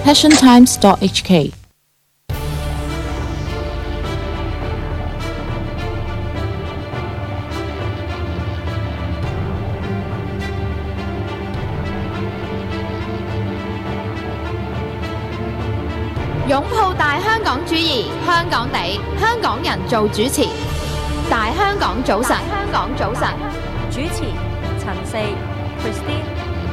passiontimes.hk。 擁抱大香港主義，香港地，香港人做主持。大香港早晨，香港早晨， 主持陳四 Christine。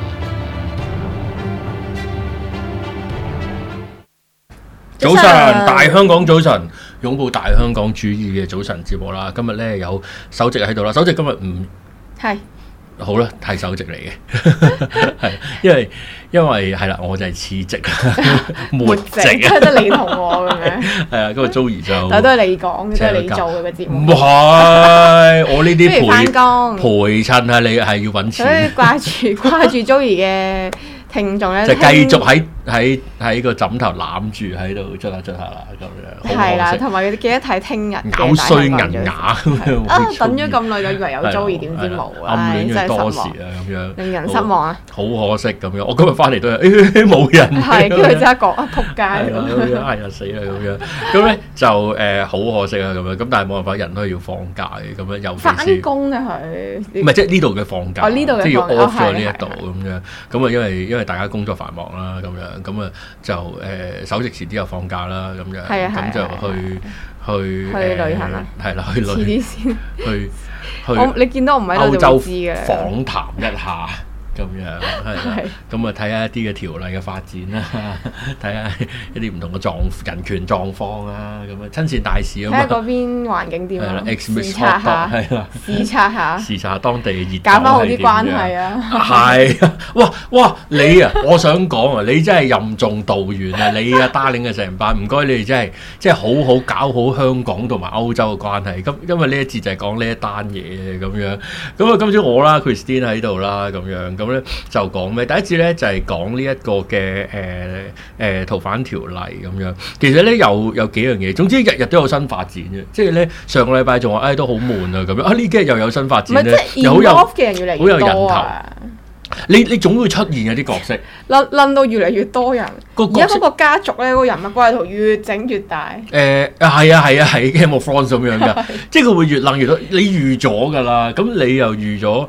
早晨，大香港早晨，擁抱大香港主義嘅早晨節目啦。今日咧有首席喺度啦，首席今日唔係好啦，係首席嚟嘅，係因為係啦，我就係次席，末席啊，得你同我咁樣。 係啊，嗰個 Joey 就但都係你講，都係你做嘅個節目。 唔係，我呢啲陪襯係你係要揾錢， 所以掛住 Joey 嘅聽眾咧， 就繼續喺個枕頭攬住喺度捽下啦咁樣。 係啦，同埋記得睇聽日搞衰銀牙咁樣。 等咗咁耐就以為有 Joey，點知冇啊！ 暗戀咗多時啊，咁樣令人失望啊！ 好可惜咁樣。我今日翻嚟都係冇人， 係跟住即刻講仆街咁樣，係啊死啦咁樣。咁咧就好可惜啊咁樣。咁但係冇辦法，人都係要放假嘅咁樣，尤其是翻工啊佢。 唔係即係呢度嘅放假， 呢度嘅即係要 off 咗呢一度咁樣。咁啊因為大家工作繁忙啦咁樣，咁啊就首席遲啲又放假啦咁樣，咁就去旅行啦， 係啦，去遲啲先去你見到我唔喺度就會知嘅， 訪談一下。咁樣係咁啊睇下一啲嘅條例嘅發展啦，睇下一啲唔同嘅人權狀況啊，咁啊親善大使啊嘛， 睇下嗰邊環境點啊，視察下， 視察下當地嘅熱， 搞翻好啲關係啊， 係啊，哇你啊，我想講啊，你真係任重道遠啊，你啊 darling 嘅成班，唔該你哋真係好好搞好香港同埋歐洲嘅關係，咁因為呢一節就係講呢一單嘢咁樣，咁啊今朝我啦 Christine 喺度啦咁樣。咁咧就講咩？第一次咧就係講呢一個嘅逃犯條例咁樣。其實咧有幾樣嘢，總之日日都有新發展嘅。即係咧上個禮拜仲話都好悶啊咁樣。啊呢幾日又有新發展咧， 又好有嘅人越嚟越多啊！ 你總會出現有啲角色， 撚到越嚟越多人。而家嗰個家族咧，個人物關係圖越整越大。 係 Game of Thrones 咁樣㗎，即係佢會越撚越多。你預咗㗎啦，咁你又預咗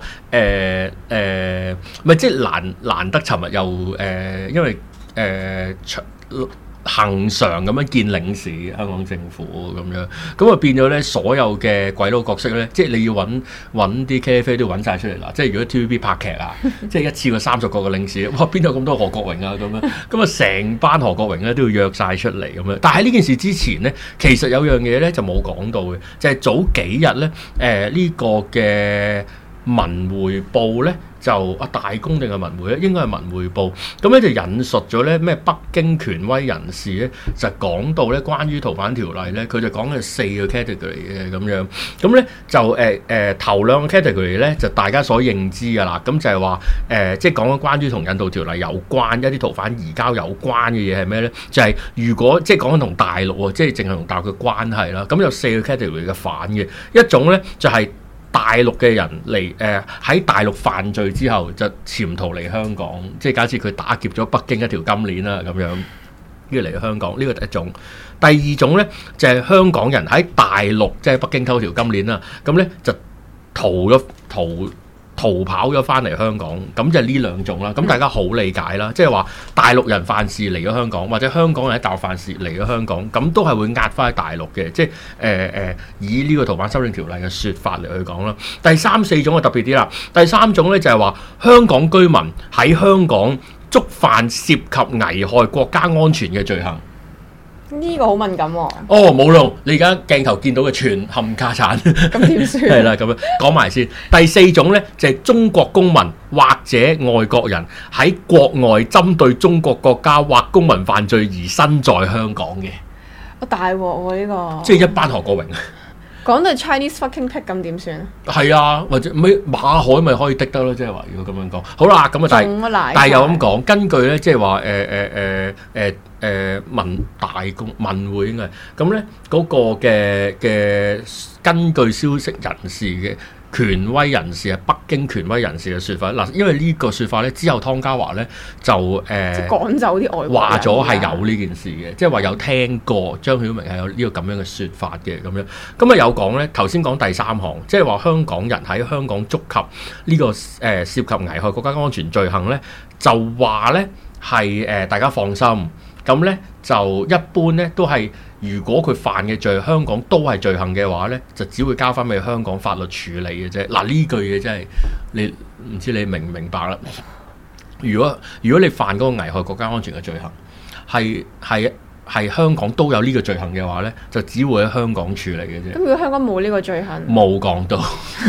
咪即係難得尋日又因為恒常咁樣見領事香港政府咁樣，咁啊變咗咧所有嘅鬼佬角色咧，即係你要揾啲咖啡都要揾晒出嚟啦。即係如果 TVB 拍劇啊，即係一次過30個嘅領事，哇邊有咁多何國榮啊咁樣，咁啊成班何國榮咧都要約晒出嚟咁樣。但係呢件事之前咧，其實有樣嘢咧就冇講到嘅，就係早幾日咧呢個嘅文匯報咧。就大公定係文匯咧，應該係文匯報。咁咧就引述咗咧咩北京權威人士咧，就講到咧關於逃犯條例咧，佢就講嘅4個 category 嘅咁樣。咁咧就頭2個 category 咧就大家所認知㗎啦。咁就係話即係講緊關於同引渡條例有關一啲逃犯移交有關嘅嘢係咩咧？就係如果即係講緊同大陸喎，即係淨係同大陸嘅關係啦。咁有4個 category 嘅犯嘅一種咧就係。大陸嘅人嚟喺大陸犯罪之後就潛逃嚟香港，即係假設佢打劫咗北京一條金鏈啦咁樣，跟住嚟香港，呢個第一種。第二種咧就係香港人喺大陸即係北京偷條金鏈啦，咁咧就逃跑咗翻嚟香港，咁就係呢兩種啦。咁大家好理解啦，即係話大陸人犯事嚟咗香港，或者香港人喺大陸犯事嚟咗香港，咁都係會押翻喺大陸嘅。即係以呢個逃犯修訂條例嘅説法嚟去講啦。第3、4種就特別啲啦。第3種咧就係話香港居民喺香港觸犯涉及危害國家安全嘅罪行。 呢個好敏感喎。 哦，冇用，你而家鏡頭見到嘅全冚家產， 咁點算？ 係啦，咁樣講埋先。第4種咧就係中國公民或者外國人喺國外針對中國國家或公民犯罪而身在香港嘅。 大鑊喎呢個！ 即係一班何國榮。 講到 Chinese fucking pig 咁點算啊？ 係啊，或者咩馬海咪可以的得咯，即係話如果咁樣講。好啦，咁啊但係又咁講，根據咧即係話文會應該係咁咧，嗰個嘅根據消息人士嘅權威人士係北京權威人士嘅説法嗱，因為呢個説法咧之後湯家驊咧就即係趕走啲外國人話咗係有呢件事嘅，即係話有聽過張曉明係有呢個咁樣嘅説法嘅咁樣，咁啊有講咧頭先講第三項，即係話香港人喺香港觸及呢個涉及危害國家安全罪行咧，就話咧係大家放心，咁咧就一般咧都係。如果佢犯嘅罪，香港都係罪行嘅話咧，就只會交翻俾香港法律處理嘅啫。嗱呢句嘢真係你唔知你明唔明白啦？如果你犯嗰個危害國家安全嘅罪行，係香港都有呢個罪行嘅話咧，就只會喺香港處理嘅啫。 咁如果香港冇呢個罪行， 冇講到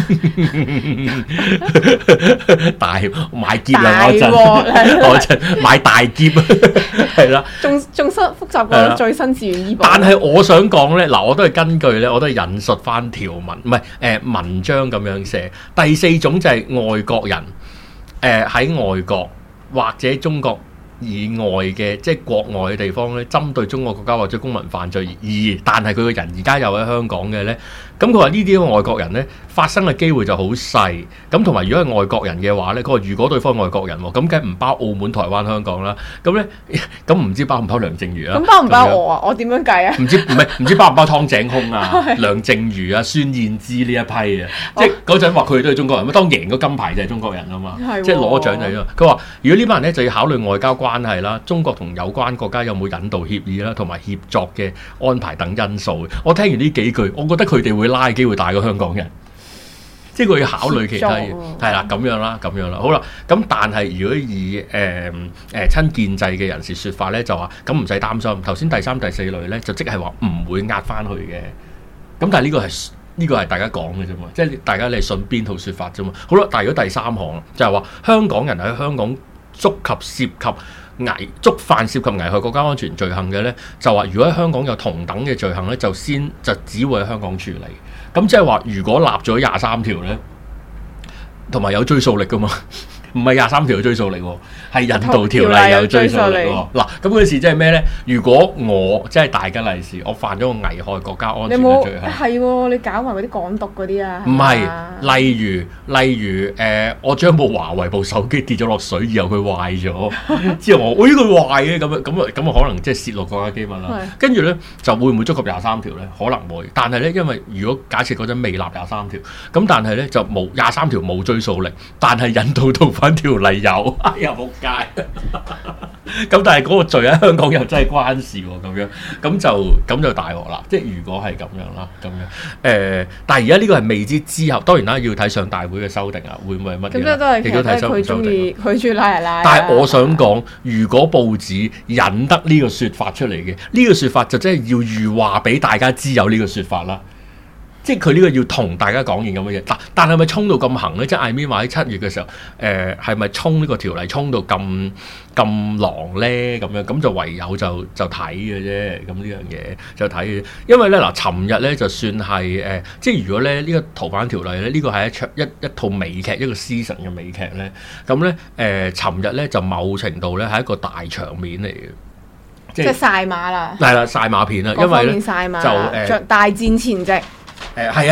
大買劫啦！我真買大劫係啦， 仲新複雜過最新自願醫保。 但係我想講咧，嗱，我都係根據咧，我都係引述翻條文，唔係文章咁樣寫。第四種就係外國人喺外國或者中國以外嘅即係國外嘅地方咧，針對中國國家或者公民犯罪但係佢個人而家又喺香港嘅咧，咁佢話呢啲外國人咧發生嘅機會就好細，咁同埋如果係外國人嘅話咧，佢話如果對方係外國人喎，咁梗係唔包澳門、台灣、香港啦，咁咧咁唔知包唔包梁靜茹啊？ 咁包唔包我啊？我點樣計啊？ 唔知包唔包湯井空啊、梁靜茹啊、孫燕姿呢一批啊？即係嗰陣話佢哋都係中國人，當贏咗金牌就係中國人啊嘛，即係攞獎就係。佢話如果呢班人咧就要考慮外交關係啦，中國同有關國家有冇引導協議啦，同埋協作嘅安排等因素。我聽完呢幾句，我覺得佢哋會拉嘅機會大過香港人，即係佢要考慮其他嘢，係啦咁樣啦，好啦。咁但係如果以親建制嘅人士説法咧，就話咁唔使擔心。頭先第三、第四類咧，就即係話唔會壓翻去嘅。咁但係呢個係大家講嘅啫嘛，即係大家你係信邊套説法啫嘛。好啦，但係如果第三項就係話香港人喺香港觸犯涉及危害國家安全罪行嘅咧，就話如果喺香港有同等嘅罪行咧，就只會喺香港處理。咁即係話，如果立咗23條咧，同埋有追溯力噶嘛，唔係23條有追溯力喎，係引渡條例有追溯力喎。嗱，咁嗰事即係咩咧？如果我即係大吉利是，我犯咗個危害國家安全嘅罪行， 係喎，你搞埋嗰啲港獨嗰啲啊？ 唔係，例如我將部華為部手機跌咗落水，以後佢壞咗，之後我呢個壞嘅咁啊可能即係泄露國家機密啦。跟住咧就會唔會觸及23條咧？可能會，但係咧因為如果假設嗰陣未立23條，咁但係咧就冇23條冇追溯力，但係引渡逃犯條例有，哎呀仆街！咁但係嗰個罪喺香港又真係關事喎，咁就大鑊啦。即係如果係咁樣啦，咁樣但係而家呢個係未知之後，當然啦要睇上大會嘅修訂啊，會唔會係乜嘢？咁都係其實佢中意拉就拉。 但係我想講，如果報紙引得呢個説法出嚟嘅，呢個説法就真係要預話俾大家知有呢個説法啦。即係佢呢個要同大家講完咁嘅嘢，但係咪衝到咁行咧？即係 I mean 話喺7月嘅時候，係咪衝呢個條例衝到咁狼咧？咁就唯有就睇嘅啫。咁呢樣嘢就睇嘅，因為咧嗱，尋日咧就算係即係如果咧呢個逃犯條例咧，呢個係一套美劇，一個 season 嘅美劇咧，咁咧尋日咧就某程度咧係一個大場面嚟嘅。 即係晒馬啦， 係啦，晒馬片啦，因為咧就大戰前夕。 係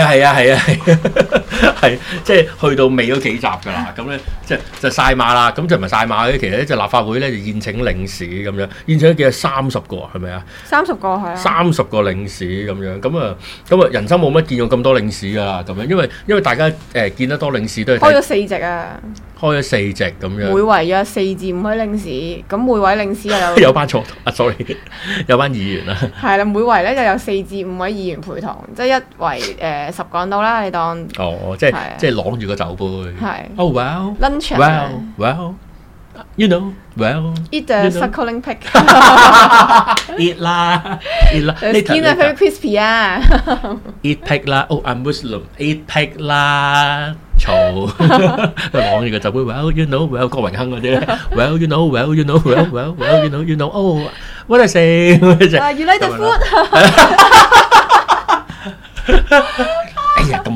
即係去到尾嗰幾集㗎啦，咁咧就晒馬啦，咁就唔係晒馬嘅，其實咧就立法會咧就宴請領事咁樣，宴請咗幾多30個係咪啊？30個係啊，30個領事咁樣，咁啊人生冇乜見過咁多領事㗎啦，咁樣，因為大家見得多領事都係開咗4席啊。開咗4席咁樣， 每圍有4至5位領事，咁每位領事又有班錯sorry， 有班議員啦。係啦， 每圍咧就有4至5位議員陪同，即係一圍10個人到啦，你當。 哦，即係攞住個酒杯。係。Oh well. Lunch. Well. You know, well. Eat the suckling pig. Eat 啦。 The skin is very crispy 啊。 Eat pig 啦。Oh, I'm Muslim. Eat pig 啦。嘈，攞住個酒杯 ，Well you know well 郭榮鏗嗰啲咧 ，Well you know well you know well you know oh what I say， You like the food？ 哎呀咁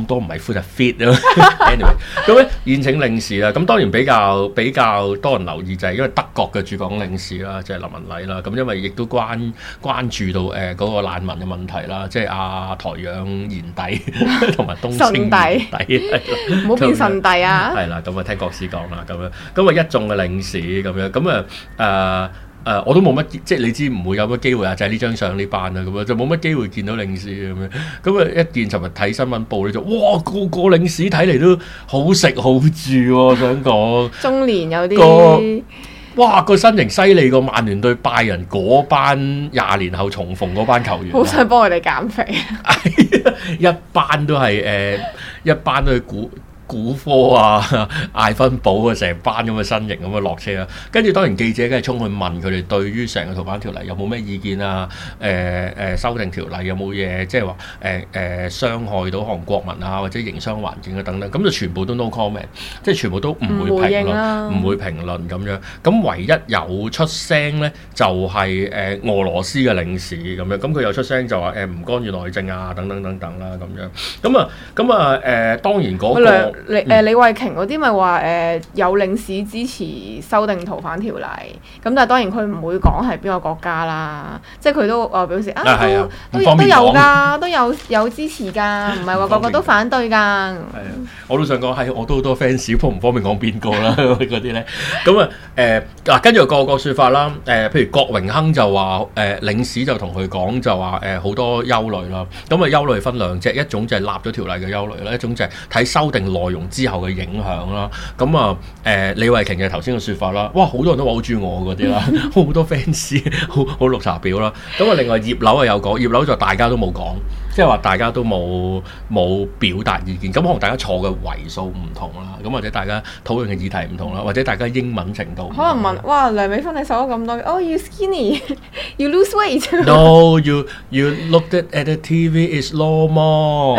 咁多唔係 food 係 fit 咯。anyway， 咁咧宴請領事啦，咁當然比較多人留意就係因為德國嘅駐港領事啦，即係林文禮啦。咁因為亦都關注到嗰個難民嘅問題啦，即係台養賢弟同埋東升賢弟， 唔好變順帝啊！ 係啦，咁啊聽國師講啦，咁啊一眾嘅領事咁樣，咁我都冇乜，即係你知唔會有乜機會啊？就係呢張相呢班啦，咁樣就冇乜機會見到領事咁樣。咁啊一見尋日睇新聞報咧就，哇個領事睇嚟都好食好住喎，我想講。 中年有啲。 哇！個身形犀利過曼聯對拜仁嗰班20年後重逢嗰班球員， 好想幫佢哋減肥。 一班都係古科啊、艾芬堡啊，成班咁嘅身形咁啊落車啊，跟住當然記者梗係衝去問佢哋對於成個逃犯條例有冇咩意見啊？修訂條例有冇嘢即係話傷害到韓國民啊，或者營商環境啊等等，咁就全部都 no comment， 即係全部都唔會評論，唔會評論咁樣。咁唯一有出聲咧，就係俄羅斯嘅領事咁樣，咁佢有出聲就話唔干預內政啊等等等等啦咁樣。咁啊當然嗰個。 李慧瓊嗰啲咪話有領事支持修訂逃犯條例，咁但係當然佢唔會講係邊個國家啦，即係佢都表示都有㗎，都有支持㗎，唔係話個個都反對㗎。係啊， 我都想講係，我都好多 fans，唔方便講邊個啦嗰啲咧。咁啊跟住個説法啦，譬如郭榮鏗就話領事就同佢講就話好多憂慮啦。咁啊憂慮分兩隻，一種就係立咗條例嘅憂慮啦，一種就係睇修訂內容之後嘅影響啦，咁啊李慧瓊嘅頭先嘅説法啦，哇好多人都話好中意我嗰啲啦，好多 fans 好綠茶婊啦，咁啊另外葉劉啊有講，葉劉就大家都冇講，即係話大家都冇表達意見，咁可能大家錯嘅為數唔同啦，咁或者大家討論嘅議題唔同啦，或者大家英文程度可能問哇梁美芬你瘦咗咁多，Oh you skinny you lose weight No you looked at the TV is normal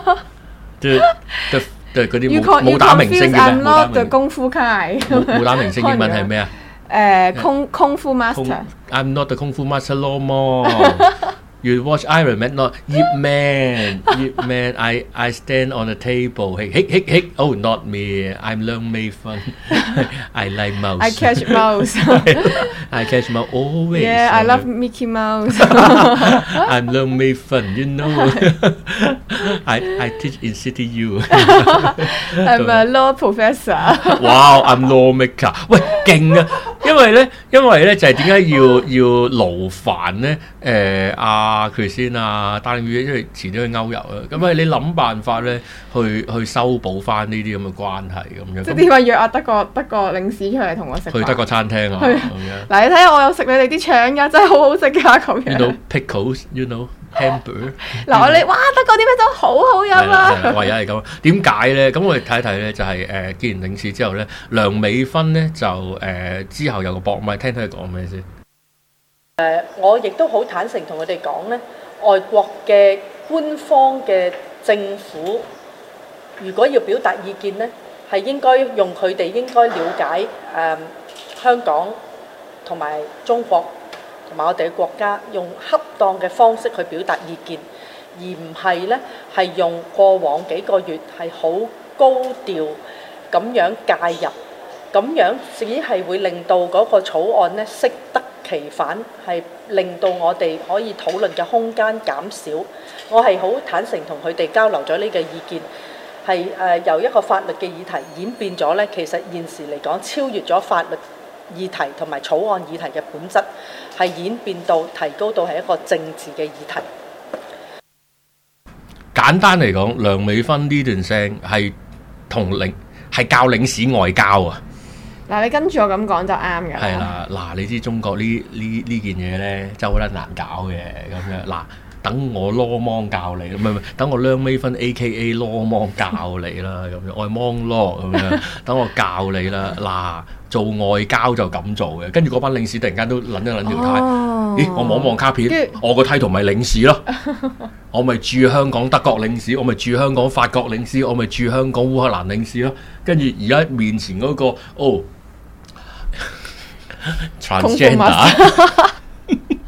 嗰啲武打明星嘅咩？ 對功夫卡武打明星英文係咩啊？ 功夫 master。I'm not the 功夫 master no more. You watch Iron Man, not Ip Man. Ip Man, I stand on the table. Hey. Oh, not me. I'm Leung Mei Fun. I like mouse. I catch mouse. I catch mouse always. Yeah, I love Mickey Mouse. I'm Leung Mei Fun. You know. I teach in City U. I'm a law professor. Wow, I'm lawmaker. 喂，勁啊！因為咧就係點解要勞煩咧？Christine 啊，戴宇因為遲啲去歐遊啊，咁你諗辦法咧，去修補翻呢啲咁嘅關係咁樣。 即係點解約德國領事出嚟同我食飯？ 去德國餐廳啊，咁樣。 嗱，你睇下我有食你哋啲腸㗎，真係好好食㗎咁樣。 You know pickles, you know hamburger。 嗱，你哇德國啲咩酒好好飲啊！ 唯有係咁，點解咧？咁我哋睇一睇咧，就係見完領事之後咧，梁美芬咧就之後有個博咪聽佢講咩先。 我亦都好坦誠同佢哋講咧，外國嘅官方嘅政府，如果要表達意見咧，係應該用佢哋應該了解香港同埋中國同埋我哋嘅國家，用恰當嘅方式去表達意見，而唔係咧係用過往幾個月係好高調咁樣介入，咁樣只係會令到嗰個草案咧適得其反，係令到我哋可以討論嘅空間減少。我係好坦誠同佢哋交流咗呢個意見，係由一個法律嘅議題演變咗咧，其實現時嚟講超越咗法律議題同埋草案議題嘅本質，係演變到提高到係一個政治嘅議題。 簡單嚟講，梁美芬呢段聲係教領事外交啊！ 嗱，你跟住我咁講就啱嘅。 係啦，嗱，你知中國呢件嘢咧，真係好得難搞嘅咁樣。嗱，等我羅芒教你，唔係，等我梁美芬 A.K.A 羅芒教你啦，咁樣，我係芒羅咁樣，等我教你啦。嗱，做外交就咁做嘅，跟住嗰班領事突然間都撚一撚條呔，咦？我望卡片，我個 title 咪領事咯，我咪駐香港德國領事，我咪駐香港法國領事，我咪駐香港烏克蘭領事咯。跟住而家面前嗰個transgender，唔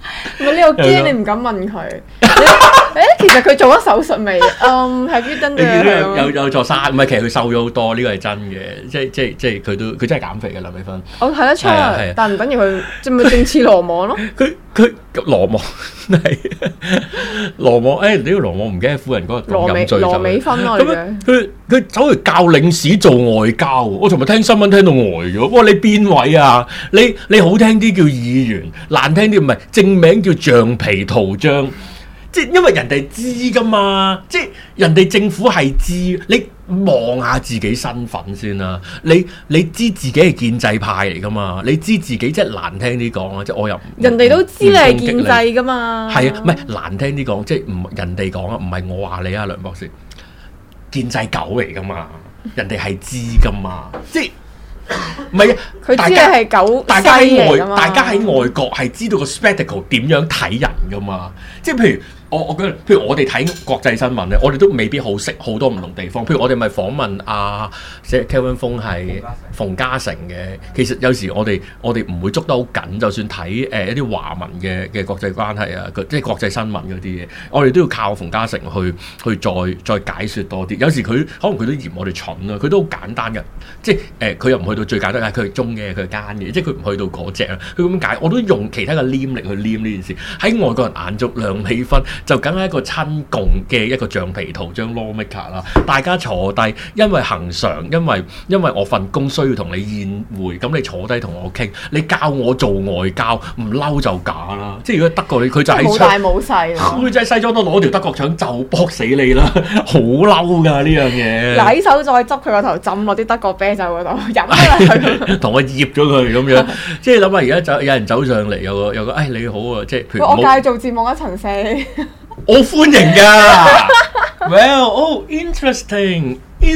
唔係你又驚你唔敢問佢。其實佢做咗手術未？Have you done the 有座山，唔係其實佢瘦咗好多，呢個係真嘅，即係佢真係減肥嘅梁美芬。 我睇得出，但唔等於佢即係咪正似羅網咯？ 佢羅網係羅網，呢個羅網唔記得夫人嗰日飲醉酒。 羅美芬咯， 佢走去教領事做外交，我尋日聽新聞聽到呆咗。哇！你邊位啊？你好聽啲叫議員，難聽啲唔係正名叫橡皮圖章。即係因為人哋知噶嘛，即係人哋政府係知，你望下自己身份先啦。你知自己係建制派嚟噶嘛？你知自己即係難聽啲講啊，即係我又人哋都知你係建制噶嘛？ 係啊，唔係難聽啲講，即係唔人哋講啊，唔係我話你啊，梁博士，建制狗嚟噶嘛？人哋係知噶嘛？即係。唔係啊！ 佢知係狗， 大家喺外國係知道個 spectacle 點樣睇人噶嘛？即係譬如我覺得，譬如我哋睇國際新聞咧，我哋都未必好識好多唔同地方。譬如我哋咪訪問即係 Kelvin 風係馮嘉誠嘅。其實有時我哋唔會捉得好緊，就算睇一啲華文嘅國際關係啊，即係國際新聞嗰啲嘢，我哋都要靠馮嘉誠去再解説多啲。有時佢可能佢都嫌我哋蠢啊，佢都好簡單嘅，即係佢又唔去到最簡單，佢係中嘅，佢係奸嘅，即係佢唔去到嗰隻啊。佢咁解，我都用其他嘅黏力去黏呢件事。喺外國人眼中，梁美芬就梗係一個親共嘅一個橡皮圖章 lawmaker 啦。大家坐低，因為恆常，因為我份工需要同你宴會，咁你坐低同我傾，你教我做外交，唔嬲就假啦。即係如果德國佢就喺冇大冇細， 佢就喺西裝都攞條德國腸就搏死你啦，好嬲㗎呢樣嘢。 嗱，手再執佢個頭，浸落啲德國啤酒嗰度飲啦， 同我醃咗佢咁樣。即係諗下而家有人走上嚟，有個你好啊，即係譬如我介紹做節目一層四。 我歡迎㗎，Well，interesting，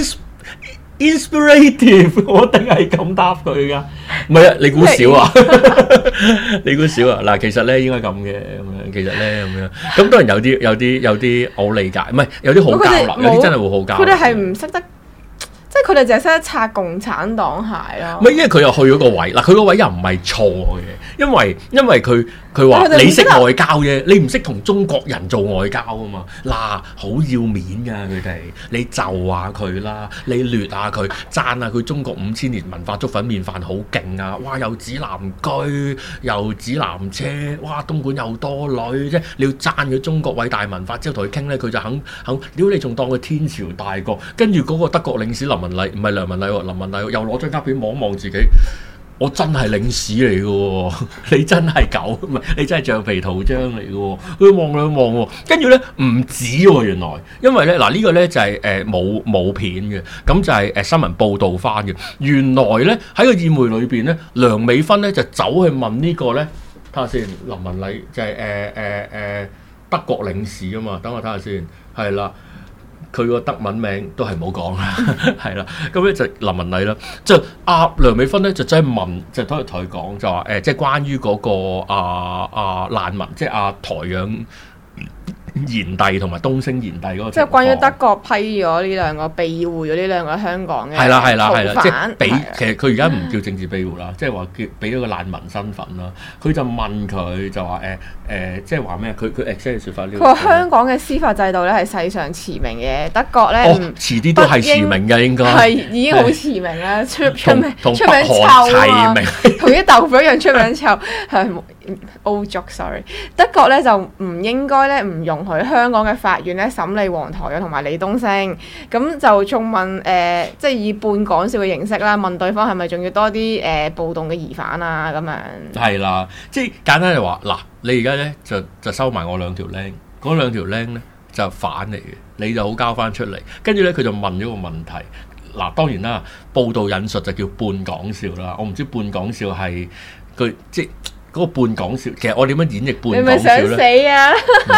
inspirative， 我一定係咁答佢㗎。唔係啊，你估少啊？你估少啊？嗱，其實咧應該咁嘅咁樣，其實咧咁樣。咁當然有啲我理解，唔係有啲好交流，有啲真係會好交流。 佢哋係唔識得。即係佢哋淨係識得擦共產黨鞋咯。 唔係，因為佢又去咗個位嗱，佢個位又唔係錯嘅，因為佢話你識外交啫，你唔識同中國人做外交啊嘛。嗱，好要面㗎佢哋，你就下佢啦，你掠下佢，讚下佢中國5000年文化粥粉麵飯好勁啊！哇，又指南居，又指南車，哇，東莞又多女啫。你要讚佢中國偉大文化之後同佢傾咧，佢就肯，屌你仲當佢天朝大國，跟住嗰個德國領事林文麗唔係梁文麗喎，林文麗又攞張卡片望一望自己，我真係領事嚟嘅喎，你真係狗，唔係你真係橡皮圖章嚟嘅喎，佢望兩望喎，跟住咧唔止喎原來，因為咧嗱呢個咧就係冇片嘅，咁就係新聞報導翻嘅，原來咧喺個宴會裏邊咧，梁美芬咧就走去問呢個咧，睇下先，林文麗就係德國領事啊嘛，等我睇下先，係啦。佢個德文名都係冇講啦，係啦，咁咧就林文麗啦，就梁美芬咧就真係問，就同佢講就話即係關於嗰個難民，即係台養賢弟同埋東升賢弟嗰個，即係關於德國批咗呢兩個庇護咗呢兩個香港嘅係啦，即係俾其實佢而家唔叫政治庇護啦，即係話叫俾咗個難民身份啦。佢就問佢就話即係話咩？佢 exact 説法呢？ 佢話香港嘅司法制度咧係世上馳名嘅，德國咧遲啲都係馳名嘅，應該係已經好馳名啦，出名同臭啊，同啲豆腐一樣出名臭係。old joke，sorry。德國咧就唔應該咧唔容許香港嘅法院咧審理黃台仰同埋李東升，咁就仲問即係以半講笑嘅形式啦，問對方係咪仲要多啲暴動嘅疑犯啊咁樣。係啦，即係簡單就話嗱，你而家咧就收埋我兩條僆，嗰兩條僆咧就反嚟嘅，你就好交翻出嚟。跟住咧佢就問咗個問題，嗱當然啦，報道引述就叫半講笑啦，我唔知半講笑係佢即係。嗰個半講笑，其實我點樣演繹半講笑咧？你咪想死啊！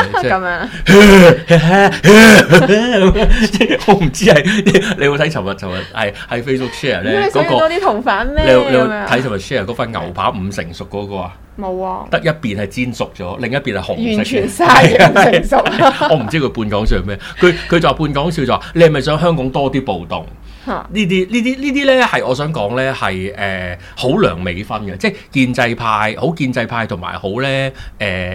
咁樣，我唔知係你有冇睇尋日係 Facebook share 咧嗰個多啲同犯咩？ 你有睇尋日 share 嗰份牛扒5成熟嗰個啊？ 冇啊！ 得一邊係煎熟咗，另一邊係紅色。 完全曬成熟。 我唔知佢半講笑係咩？佢就話半講笑就話你係咪想香港多啲暴動？呢啲咧係我想講咧係好梁美芬嘅，即係建制派好建制派同埋好咧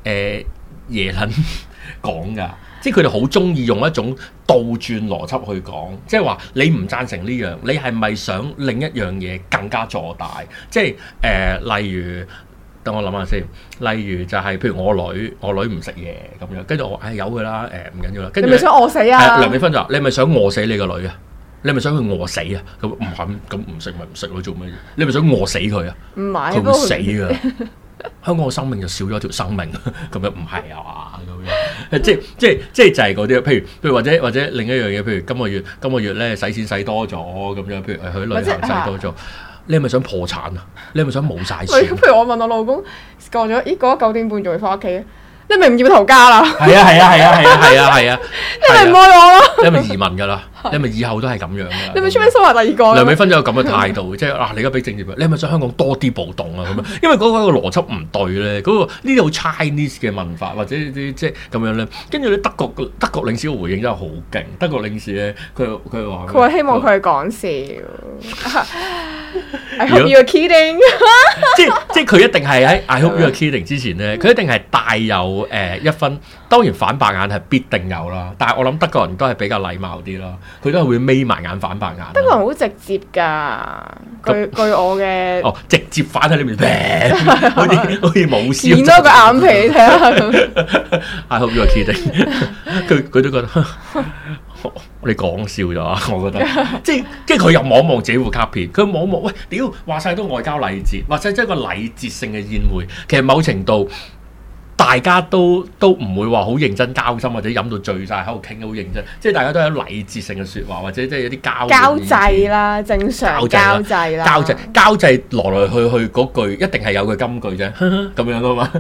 耶倫講㗎。即係佢哋好中意用一種倒轉邏輯去講，即係話你唔贊成呢樣，你係咪想另一樣嘢更加坐大？即係例如，等我諗下先，例如就係譬如我女唔食嘢咁樣，跟住我話由佢啦，唔緊要啦。跟住你咪想餓死啊？ 梁美芬就話：你係咪想餓死你個女啊？你係咪想佢餓死啊？咁唔係咁唔食咪唔食咯，做咩？你係咪想餓死佢啊？ 唔係， 佢會死㗎。香港嘅生命就少咗條生命，咁樣唔係啊嘛，咁樣即係就係嗰啲，譬如或者另一樣嘢，譬如今個月咧使錢使多咗咁樣，譬如去旅行使多咗，你係咪想破產啊？你係咪想冇晒錢？ 譬如我問我老公過咗9點半仲要翻屋企，你咪唔要頭家啦？ 係啊！ 你咪唔愛我咯？ 你咪移民㗎啦？你咪以後都係咁樣㗎？ 你咪出面收埋第二個？ 梁美芬就有咁嘅態度，即係你而家俾政治，你係咪想香港多啲暴動啊？咁樣，因為嗰個邏輯唔對咧，嗰個呢啲好 Chinese 嘅文化或者啲即係咁樣咧。跟住咧德國領事嘅回應真係好勁，德國領事咧佢話希望佢係講笑。I hope you are kidding 即係佢一定係喺 I hope you are kidding 之前咧，佢一定係帶有一分，當然反白眼係必定有啦。但係我諗德國人都係比較禮貌啲啦，佢都係會眯埋眼反白眼。 德國人好直接㗎，據我嘅直接反喺你面，好似冇笑， 剪多個眼皮你睇下。 I hope you are kidding 佢都覺得。你講笑咗啊！我覺得，即係佢又望望自己副卡片，佢望望喂，屌話晒都外交禮節，或者即係一個禮節性嘅宴會，其實某程度大家都唔會話好認真交心，或者飲到醉晒喺度傾得好認真，即係大家都有禮節性嘅説話，或者即係有啲交際啦，正常交際啦， 交際來來去去嗰句一定係有句金句啫，咁樣噶嘛，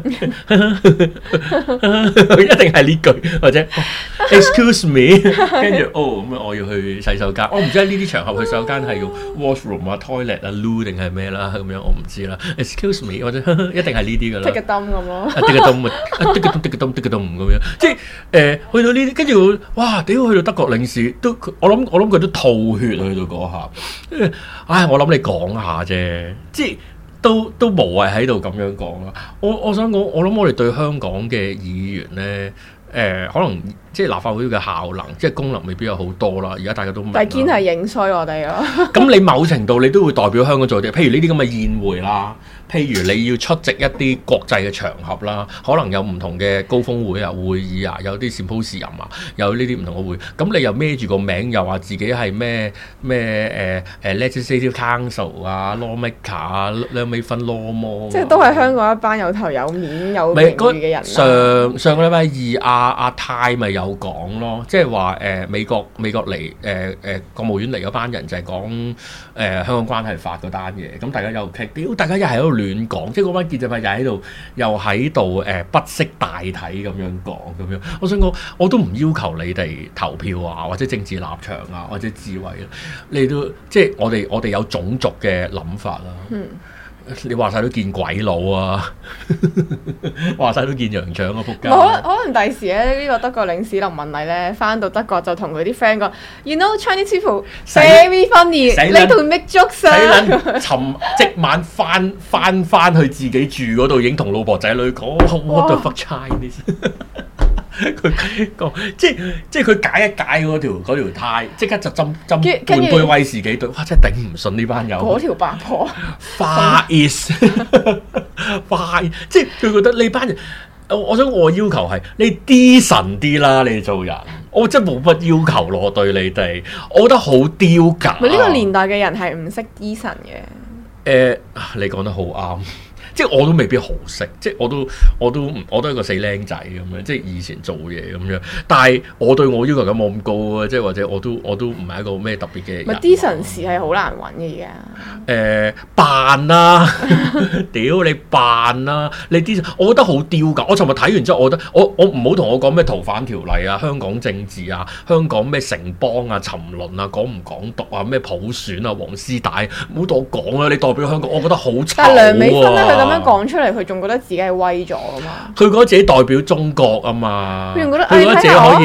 一定係呢句或者 excuse me， 跟住咁我要去洗手間，我唔知喺呢啲場合去洗手間係用 washroom 啊、toilet 啊、loo 定係咩啦，咁樣我唔知啦。excuse me 或者一定係呢啲噶啦。 滴個燈咁咯。 滴個咚咁樣，即係去到呢啲，跟住哇屌去到德國領事都，我諗佢都吐血去到嗰下，我諗你講下啫，即係都無謂喺度咁樣講啦。我想講，我諗我哋對香港嘅議員咧。可能即係立法會嘅效能，即係功能未必有好多啦。而家大家都明， 但係堅係影衰我哋咯。 咁你某程度你都會代表香港做啲，譬如呢啲咁嘅宴會啦，譬如你要出席一啲國際嘅場合啦，可能有唔同嘅高峰會啊、會議啊，有啲 symposium 啊，有呢啲唔同嘅會。咁你又孭住個名，又話自己係咩legislative council 啊、lawmaker 啊、兩尾分 law more， 即係都係香港一班有頭有面有名譽嘅人。 上個禮拜二阿泰咪有講咯，即係話美國嚟國務院嚟嗰班人就係講香港關係法嗰單嘢，咁大家又傾，屌大家又喺度亂講，即係嗰班建制派又喺度不識大體咁樣講咁樣。我想講，我都唔要求你哋投票啊，或者政治立場啊，或者智慧啊，你都即係我哋有種族嘅諗法啦。你話晒都見鬼佬啊，話晒都見洋腸啊，仆街！ 可能第時咧，呢個德國領事林文麗咧，翻到德國就同佢啲 friend 講 ，You know Chinese people very funny，你同 make jokes 啊！ 即晚翻去自己住嗰度，已經同老婆仔女講 What the fuck Chinese？ 佢講即係佢解一解嗰條呔，即刻就斟半杯威士忌對，哇！真係頂唔順呢班友。 嗰條八婆 Far East， 即係佢覺得呢班人，我想我要求係你 decent 啲啦，你做人，我真係冇乜要求咯，對你哋，我覺得好丟架。 呢個年代嘅人係唔識 decent 嘅。 你講得好啱。即係我都未必好識，即係我都係一個死僆仔咁樣，即係以前做嘢咁樣。但係我對我要求咁冇咁高啊，即係或者我都唔係一個咩特別嘅人。 咪 decent 係好難揾嘅而家。 扮啦，屌你扮啦，你 decent，我覺得好丟架。我尋日睇完之後，我覺得我唔好同我講咩逃犯條例啊、香港政治啊、香港咩城邦啊、沉淪啊、講唔講獨啊、咩普選啊、黃絲帶，唔好同我講啊！你代表香港，我覺得好醜啊。 但係梁美芬咧，佢咁樣講出嚟，佢仲覺得自己係威咗噶嘛？ 佢覺得自己代表中國啊嘛， 佢仲覺得自己可以。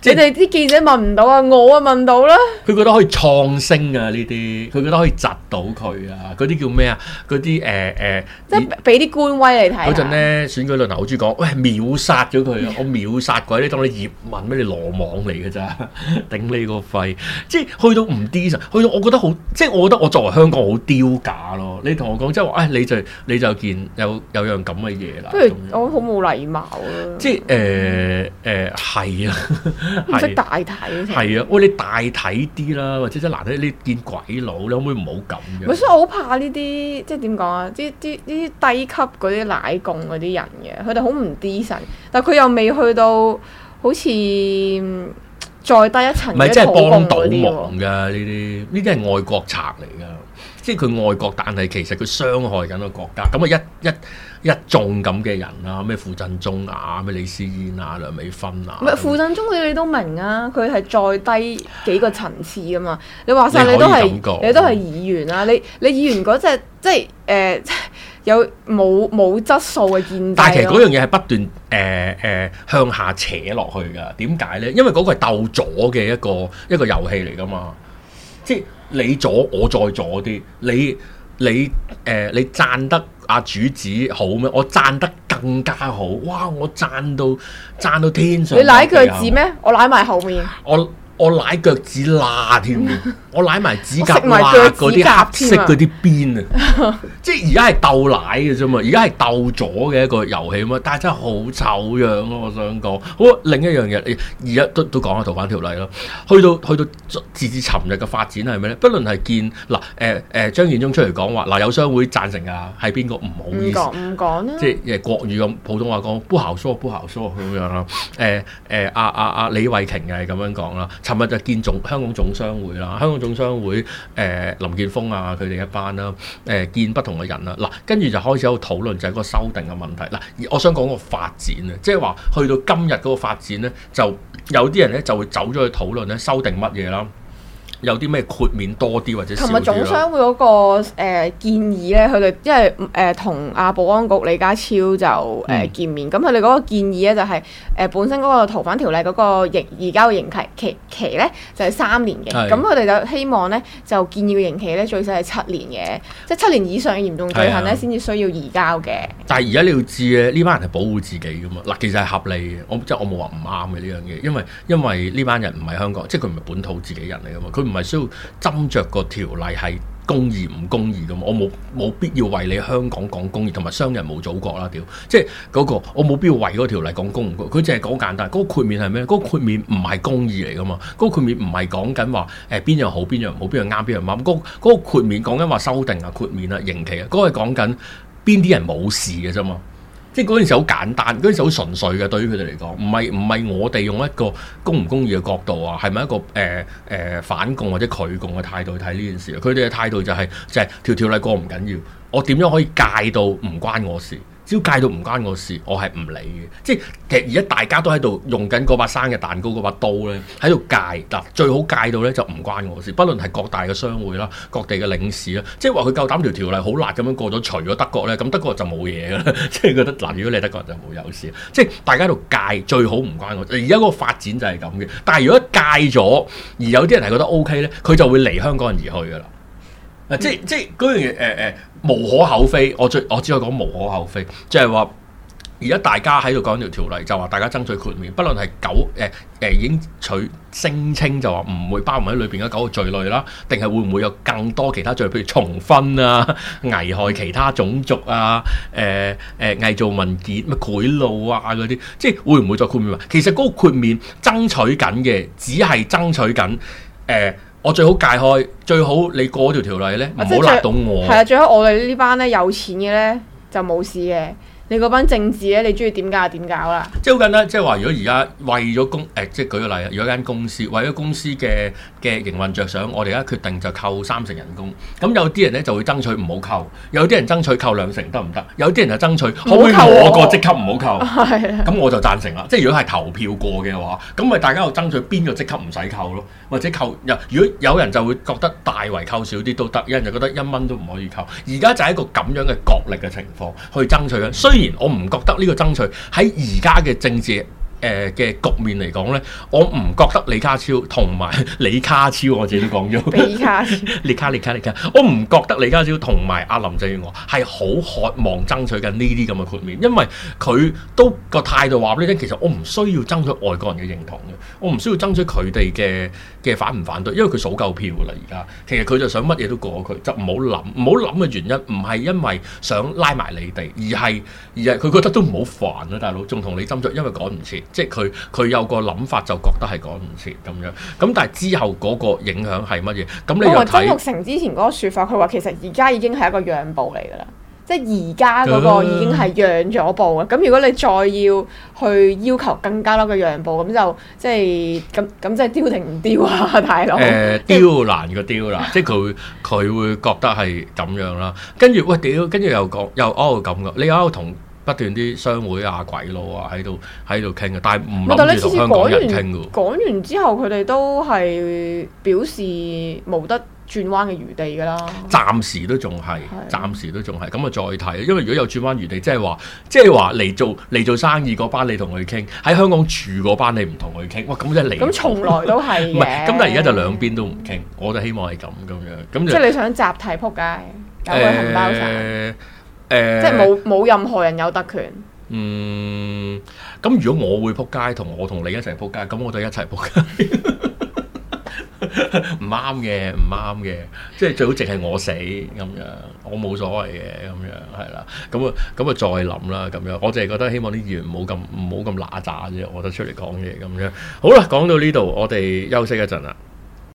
你哋啲記者問唔到啊，我啊問到啦。 佢覺得可以創星啊呢啲，佢覺得可以窒到佢啊，嗰啲叫咩啊？嗰啲即係俾啲官威你睇。 嗰陣咧選舉論壇好中意講，喂秒殺咗佢啊！我秒殺鬼你當你葉問咩？你羅網嚟㗎咋？頂你個肺！即係去到唔 decent，去到我覺得好，即係我覺得我作為香港好丟架咯。你同我講即係話，你就見有樣咁嘅嘢啦。 不如我好冇禮貌啊！ 即係係啊， 唔識大睇。 係啊，喂你大睇啲啦，或者真難睇，你見鬼佬，你可唔可以唔好咁嘅？ 所以我好怕呢啲，即係點講啊？啲低級嗰啲奶共嗰啲人嘅，佢哋好唔 decent，但佢又未去到好似再低一層。 唔係即係幫倒忙㗎呢啲，呢啲係外國賊嚟㗎。即係佢愛國，但係其實佢傷害緊個國家。咁啊一眾咁嘅人啊，咩傅振中啊，咩李思燕啊，梁美芬啊。唔係傅振中你都明啊，佢係再低幾個層次㗎嘛。你話晒你都係議員啊，你議員嗰隻即係有冇質素嘅見地。 但係其實嗰樣嘢係不斷向下扯落去㗎。點解咧？因為嗰個係鬥左嘅一個遊戲嚟㗎嘛。即係你左我再左啲，你讚得阿主子好咩？我讚得更加好，哇！我讚到天上。你舐腳趾咩？我舐埋後面。 我舐腳趾罅添，我舐埋指甲罅嗰啲黑色嗰啲邊啊！即係而家係鬥舐嘅啫嘛，而家係鬥咗嘅一個遊戲嘛，但係真係好醜樣咯！我想講，好另一樣嘢，而家都講下逃犯條例咯。去到自尋日嘅發展係咩咧？不論係見嗱張建宗出嚟講話嗱，有商會贊成㗎，係邊個唔好意思唔講啦， 即係國語咁普通話講不好說咁樣啦。阿李慧瓊又係咁樣講啦。尋日就見香港總商會啦，香港總商會林健鋒啊，佢哋一班啦，見不同嘅人啦，嗱，跟住就開始喺度討論就係個修訂嘅問題。嗱，我想講個發展啊，即係話去到今日嗰個發展咧，就有啲人咧就會走咗去討論咧修訂乜嘢啦。有啲咩豁免多啲或者少啲？ 琴日總商會嗰個建議咧，佢哋因為同阿保安局李家超就見面，咁佢哋嗰個建議咧就係本身嗰個逃犯條例嗰個移交嘅刑期咧就係3年嘅，咁佢哋就希望咧就建議嘅刑期咧最少係7年嘅，即係7年以上嘅嚴重罪行咧先至需要移交嘅。但係而家你要知咧，呢班人係保護自己噶嘛，嗱，其實係合理嘅，我冇話唔啱嘅呢樣嘢，因為呢班人唔係香港，即係佢唔係本土自己人嚟噶嘛，佢唔係需要斟酌個條例係公義唔公義噶嘛，我冇必要為你香港講公義，同埋商人冇祖國啦，屌！即係嗰個我冇必要為嗰條例講公唔公，佢淨係講簡單。嗰個豁免係咩？嗰個豁免唔係公義嚟噶嘛，嗰個豁免唔係講緊話邊樣好邊樣唔好，邊樣啱邊樣啱。嗰個豁免講緊話修訂啊、豁免啊、刑期啊，嗰個係講緊邊啲人冇事嘅啫嘛。即係嗰陣時好簡單，嗰陣時好純粹嘅，對於佢哋嚟講，唔係我哋用一個公唔公義嘅角度啊，係咪一個反共或者拒共嘅態度去睇呢件事？佢哋嘅態度就係條例過唔緊要，我點樣可以戒到唔關我事？只要戒到唔關我事，我係唔理嘅。即係其實而家大家都喺度用緊嗰把生日蛋糕嗰把刀咧，喺度戒嗱，最好戒到咧就唔關我事。不論係各大嘅商會啦、各地嘅領事啦，即係話佢夠膽條例好辣咁樣過咗，除咗德國咧，咁德國就冇嘢㗎啦。即係覺得嗱，如果你係德國人就冇有事。即係大家喺度戒，最好唔關我。而家嗰個發展就係咁嘅。但係如果戒咗，而有啲人係覺得 OK 咧，佢就會離香港人而去㗎啦。即係嗰樣嘢無可厚非，我只可以講無可厚非，即係話而家大家喺度講條條例，就話大家爭取豁免，不論係已經聲稱就話唔會包含喺裏邊嘅9個罪類啦，定係會唔會有更多其他罪，譬如重婚啊、危害其他種族啊、偽造文件、乜賄賂啊嗰啲，即係會唔會再豁免？其實嗰個豁免爭取緊嘅，只係爭取緊我最好戒開，最好你過條條例咧，唔好辣到我。係啊，最好我哋呢班咧有錢嘅咧就冇事嘅。你嗰班政治咧，你中意點搞就點搞啦。 即係好簡單，即係話如果而家為咗即係舉個例，如果間公司為咗公司嘅營運着想，我哋而家決定就扣3成人工。咁有啲人咧就會爭取唔好扣，有啲人爭取扣2成得唔得？有啲人就爭取可唔可以我個職級唔好扣？咁我就贊成啦。即係如果係投票過嘅話，咁咪大家又爭取邊個職級唔使扣咯，或者扣如果有人就會覺得大圍扣少啲都得，有人就覺得1蚊都唔可以扣。而家就係一個咁樣嘅角力嘅情況去爭取緊。雖然我唔覺得呢個爭取喺而家嘅政治嘅局面嚟講咧，我唔覺得李家超同埋李家超，我自己都講咗。 李家超， 李卡，我唔覺得李家超同埋阿林鄭月娥係好渴望爭取緊呢啲咁嘅豁免，因為佢都個態度話俾你聽，其實我唔需要爭取外國人嘅認同嘅，我唔需要爭取佢哋嘅反唔反對，因為佢數夠票㗎啦。而家其實佢就想乜嘢都過佢，就唔好諗嘅原因，唔係因為想拉埋你哋，而係佢覺得都唔好煩啦，大佬，仲同你斟酌，因為趕唔切，即係佢有個諗法就覺得係趕唔切咁樣。咁但係之後嗰個影響係乜嘢？咁你又睇曾鈺成之前嗰個説法，佢話其實而家已經係一個讓步嚟㗎啦，即係而家嗰個已經係讓咗步嘅。咁如果你再要去要求更加多嘅讓步，咁就即係咁即係丟定唔丟啊，大佬？ 丟難過丟啦，即係佢會覺得係咁樣啦。跟住喂屌，跟住又講又咁嘅，你又同不斷啲商會啊、鬼佬啊喺度傾嘅，但係唔諗住同香港人傾嘅。 講完之後，佢哋都係表示冇得轉彎嘅餘地㗎啦。 暫時都仲係，咁啊再睇，因為如果有轉彎餘地，即係話嚟做生意嗰班你同佢傾，喺香港住嗰班你唔同佢傾，哇咁即係離譜。 咁從來都係嘅。 唔係，咁但係而家就兩邊都唔傾，我就希望係咁樣。咁即係你想集體撲街，搞佢紅包散。即係冇任何人有特權。 咁如果我會撲街，我同你一齊撲街，咁我就一齊撲街。唔啱嘅，即係最好淨係我死咁樣，我冇所謂嘅咁樣，係啦。咁啊再諗啦咁樣。我淨係覺得希望啲議員唔好咁揦喳啫，我覺得出嚟講嘢咁樣。好啦，講到呢度，我哋休息一陣啦。